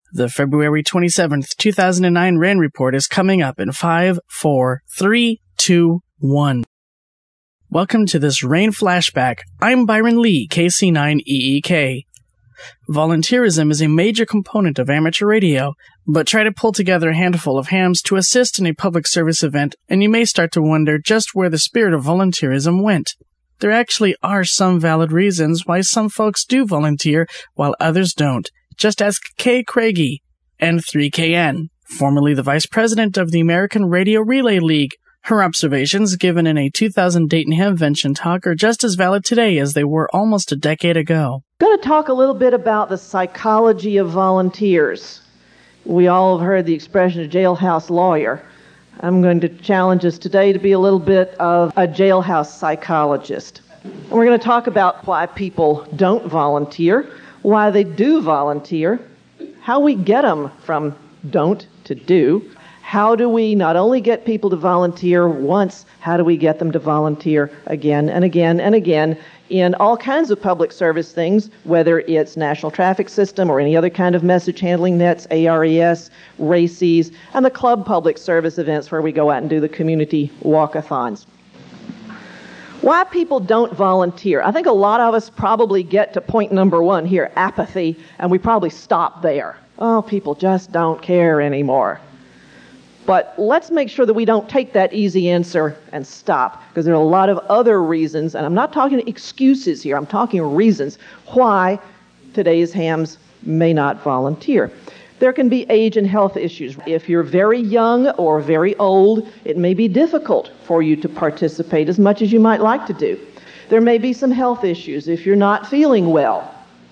The February 27th, 2009 RAND report is coming up in 5, 4, 3, 2, 1. Welcome to this RAIN flashback. I'm Byron Lee, KC9EEK. Volunteerism is a major component of amateur radio, but try to pull together a handful of hams to assist in a public service event, and you may start to wonder just where the spirit of volunteerism went. There actually are some valid reasons why some folks do volunteer while others don't. Just ask Kay Craigie, N3KN, formerly the vice president of the American Radio Relay League. Her observations, given in a 2000 Dayton Hamvention talk, are just as valid today as they were almost a decade ago. I'm going to talk a little bit about the psychology of volunteers. We all have heard the expression a jailhouse lawyer. I'm going to challenge us today to be a little bit of a jailhouse psychologist. And we're going to talk about why people don't volunteer, why they do volunteer, how we get them from don't to do. How do we not only get people to volunteer once, how do we get them to volunteer again and again and again in all kinds of public service things, whether it's National Traffic System or any other kind of message handling nets, ARES, RACES, and the club public service events where we go out and do the community walkathons. Why people don't volunteer. I think a lot of us probably get to point number one here, apathy, and we probably stop there. Oh, people just don't care anymore. But let's make sure that we don't take that easy answer and stop, because there are a lot of other reasons, and I'm not talking excuses here, I'm talking reasons why today's hams may not volunteer. There can be age and health issues. If you're very young or very old, it may be difficult for you to participate as much as you might like to do. There may be some health issues if you're not feeling well.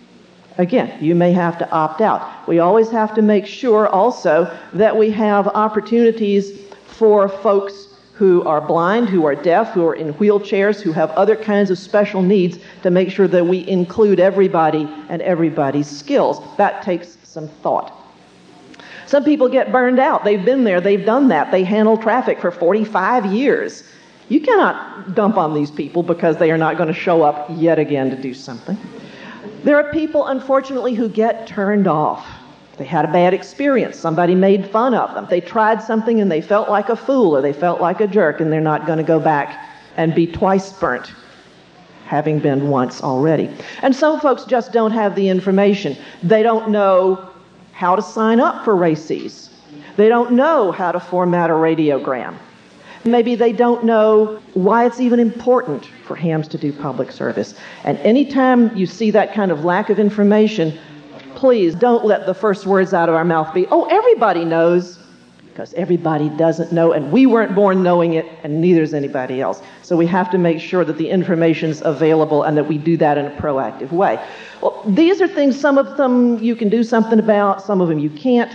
Again, you may have to opt out. We always have to make sure also that we have opportunities for folks who are blind, who are deaf, who are in wheelchairs, who have other kinds of special needs, to make sure that we include everybody and everybody's skills. That takes some thought. Some people get burned out. They've been there, they've done that. They handle traffic for 45 years. You cannot dump on these people because they are not going to show up yet again to do something. There are people, unfortunately, who get turned off. They had a bad experience. Somebody made fun of them. They tried something and they felt like a fool or they felt like a jerk, and they're not going to go back and be twice burnt, having been once already. And some folks just don't have the information. They don't know how to sign up for RACES. They don't know how to format a radiogram. Maybe they don't know why it's even important for hams to do public service. And anytime you see that kind of lack of information, please don't let the first words out of our mouth be, oh, everybody knows, because everybody doesn't know, and we weren't born knowing it, and neither is anybody else. So we have to make sure that the information's available and that we do that in a proactive way. Well, these are things, some of them you can do something about, some of them you can't,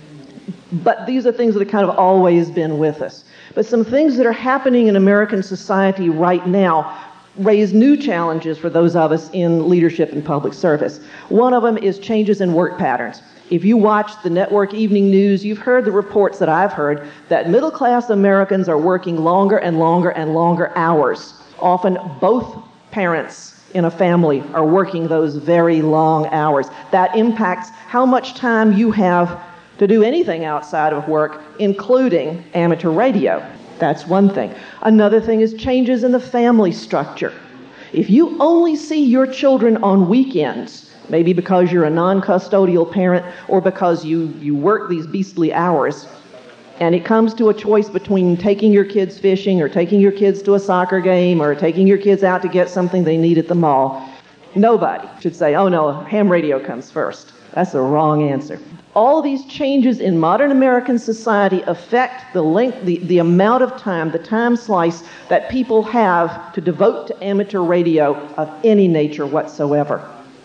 but these are things that have kind of always been with us. But some things that are happening in American society right now raise new challenges for those of us in leadership and public service. One of them is changes in work patterns. If you watch the network evening news, you've heard the reports that I've heard that middle-class Americans are working longer and longer and longer hours. Often both parents in a family are working those very long hours. That impacts how much time you have to do anything outside of work, including amateur radio. That's one thing. Another thing is changes in the family structure. If you only see your children on weekends, maybe because you're a non-custodial parent or because you work these beastly hours, and it comes to a choice between taking your kids fishing or taking your kids to a soccer game or taking your kids out to get something they need at the mall, nobody should say, oh no, ham radio comes first. That's the wrong answer. All these changes in modern American society affect the amount of time, the time slice that people have to devote to amateur radio of any nature whatsoever.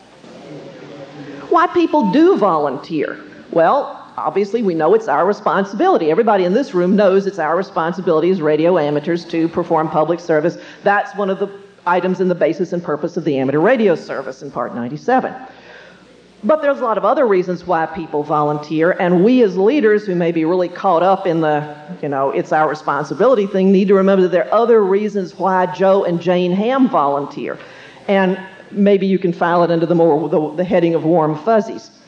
Why people do volunteer? Well, obviously we know it's our responsibility. Everybody in this room knows it's our responsibility as radio amateurs to perform public service. That's one of the items in the basis and purpose of the amateur radio service in Part 97. But there's a lot of other reasons why people volunteer, and we as leaders who may be really caught up in the, it's our responsibility thing, need to remember that there are other reasons why Joe and Jane Ham volunteer. And maybe you can file it under the heading of warm fuzzies.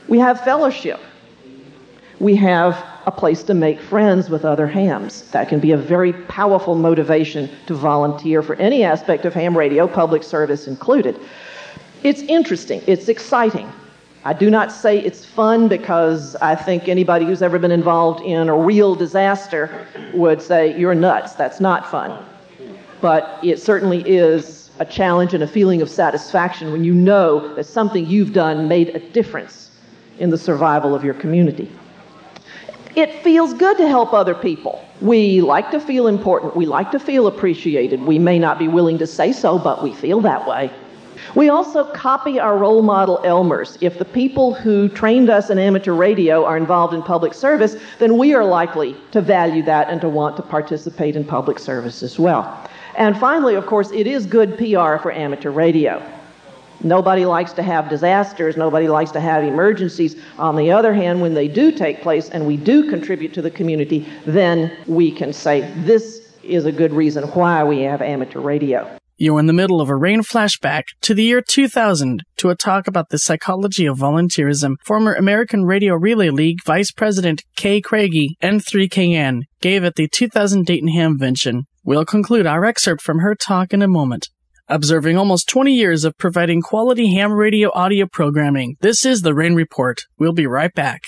We have fellowship. We have a place to make friends with other hams. That can be a very powerful motivation to volunteer for any aspect of ham radio, public service included. It's interesting. It's exciting. I do not say it's fun because I think anybody who's ever been involved in a real disaster would say, you're nuts, that's not fun. But it certainly is a challenge and a feeling of satisfaction when you know that something you've done made a difference in the survival of your community. It feels good to help other people. We like to feel important. We like to feel appreciated. We may not be willing to say so, but we feel that way. We also copy our role model Elmers. If the people who trained us in amateur radio are involved in public service, then we are likely to value that and to want to participate in public service as well. And finally, of course, it is good PR for amateur radio. Nobody likes to have disasters. Nobody likes to have emergencies. On the other hand, when they do take place and we do contribute to the community, then we can say this is a good reason why we have amateur radio. You're in the middle of a RAIN flashback to the year 2000 to a talk about the psychology of volunteerism. Former American Radio Relay League Vice President Kay Craigie, N3KN, gave at the 2000 Dayton Hamvention. We'll conclude our excerpt from her talk in a moment. Observing almost 20 years of providing quality ham radio audio programming, this is the RAIN Report. We'll be right back.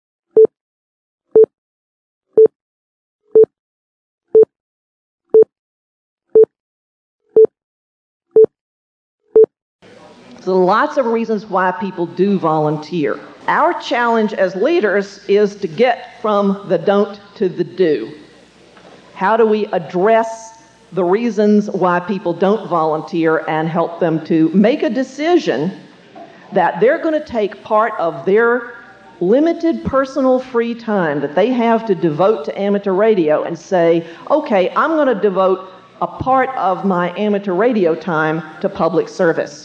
So lots of reasons why people do volunteer. Our challenge as leaders is to get from the don't to the do. How do we address the reasons why people don't volunteer and help them to make a decision that they're going to take part of their limited personal free time that they have to devote to amateur radio and say, okay, I'm going to devote a part of my amateur radio time to public service.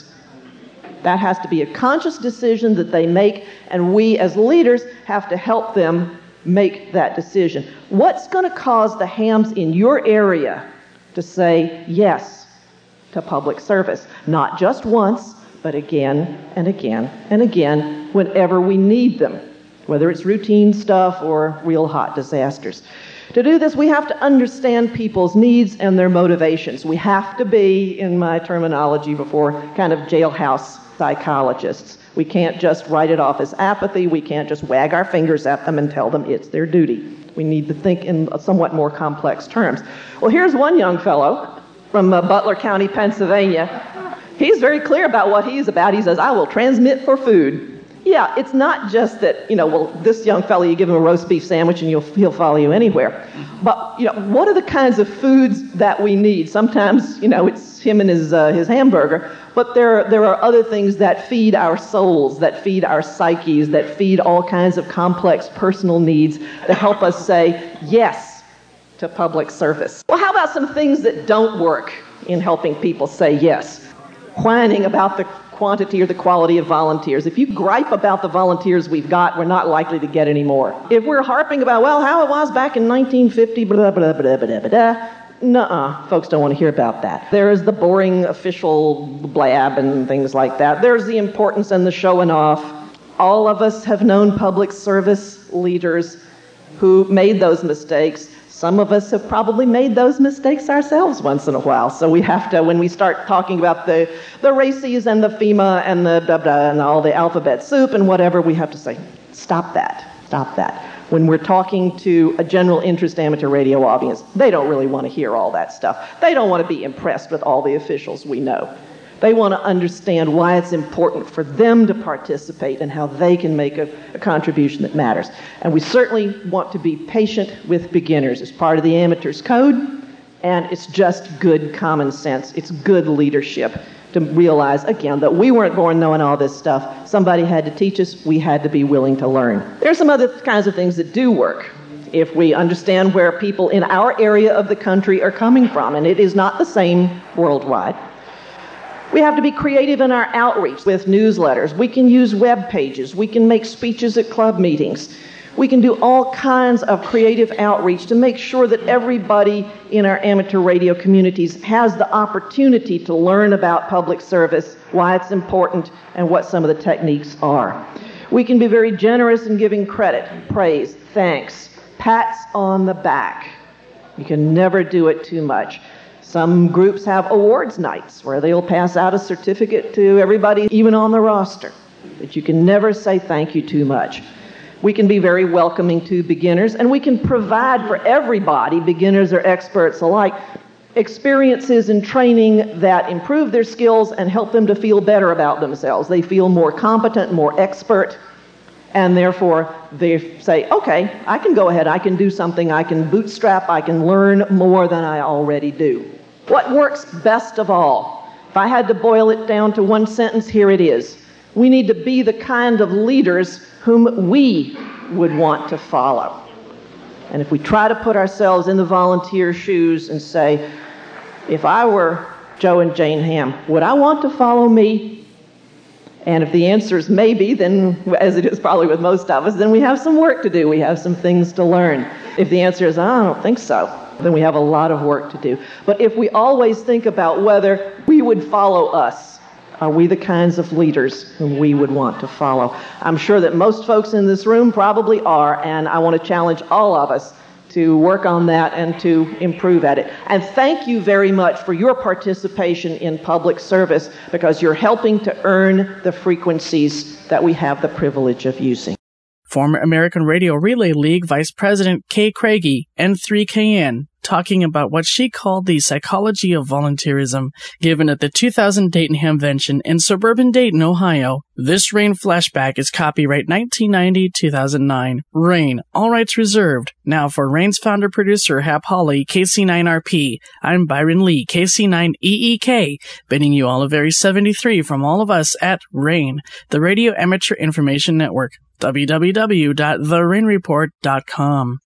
That has to be a conscious decision that they make, and we as leaders have to help them make that decision. What's going to cause the hams in your area to say yes to public service? Not just once, but again and again and again whenever we need them, whether it's routine stuff or real hot disasters. To do this, we have to understand people's needs and their motivations. We have to be, in my terminology before, kind of jailhouse psychologists. We can't just write it off as apathy. We can't just wag our fingers at them and tell them it's their duty. We need to think in somewhat more complex terms. Well, here's one young fellow from Butler County, Pennsylvania. He's very clear about what he's about. He says, I will transmit for food. Yeah, it's not just that, this young fellow, you give him a roast beef sandwich and he'll follow you anywhere. But, what are the kinds of foods that we need? Sometimes, it's him and his hamburger. But there are other things that feed our souls, that feed our psyches, that feed all kinds of complex personal needs that help us say yes to public service. Well, how about some things that don't work in helping people say yes? Whining about the quantity or the quality of volunteers. If you gripe about the volunteers we've got, we're not likely to get any more. If we're harping about, how it was back in 1950, blah, blah, blah, blah, blah, blah, nuh-uh, folks don't want to hear about that. There's the boring official blab and things like that. There's the importance and the showing off. All of us have known public service leaders who made those mistakes. Some of us have probably made those mistakes ourselves once in a while. So we have to, when we start talking about the RACES and the FEMA and the blah, blah, and all the alphabet soup and whatever, we have to say, stop that, stop that. When we're talking to a general interest amateur radio audience, they don't really want to hear all that stuff. They don't want to be impressed with all the officials we know. They want to understand why it's important for them to participate and how they can make a contribution that matters. And we certainly want to be patient with beginners. It's part of the amateur's code, and it's just good common sense. It's good leadership to realize, again, that we weren't born knowing all this stuff. Somebody had to teach us. We had to be willing to learn. There's some other kinds of things that do work if we understand where people in our area of the country are coming from, and it is not the same worldwide. We have to be creative in our outreach with newsletters. We can use web pages. We can make speeches at club meetings. We can do all kinds of creative outreach to make sure that everybody in our amateur radio communities has the opportunity to learn about public service, why it's important, and what some of the techniques are. We can be very generous in giving credit, praise, thanks, pats on the back. You can never do it too much. Some groups have awards nights where they'll pass out a certificate to everybody, even on the roster. But you can never say thank you too much. We can be very welcoming to beginners, and we can provide for everybody, beginners or experts alike, experiences and training that improve their skills and help them to feel better about themselves. They feel more competent, more expert, and therefore they say, okay, I can go ahead, I can do something, I can bootstrap, I can learn more than I already do. What works best of all? If I had to boil it down to one sentence, here it is. We need to be the kind of leaders whom we would want to follow. And if we try to put ourselves in the volunteer shoes and say, if I were Joe and Jane Ham, would I want to follow me? And if the answer is maybe, then, as it is probably with most of us, then we have some work to do. We have some things to learn. If the answer is, I don't think so, then we have a lot of work to do. But if we always think about whether we would follow us, are we the kinds of leaders whom we would want to follow? I'm sure that most folks in this room probably are, and I want to challenge all of us to work on that and to improve at it. And thank you very much for your participation in public service, because you're helping to earn the frequencies that we have the privilege of using. Former American Radio Relay League Vice President Kay Craigie, N3KN, talking about what she called the psychology of volunteerism given at the 2000 Dayton Hamvention in suburban Dayton, Ohio. This RAIN flashback is copyright 1990-2009. RAIN, all rights reserved. Now for RAIN's founder-producer Hap Hawley, KC9RP, I'm Byron Lee, KC9EEK, bidding you all a very 73 from all of us at RAIN, the Radio Amateur Information Network, www.therainreport.com.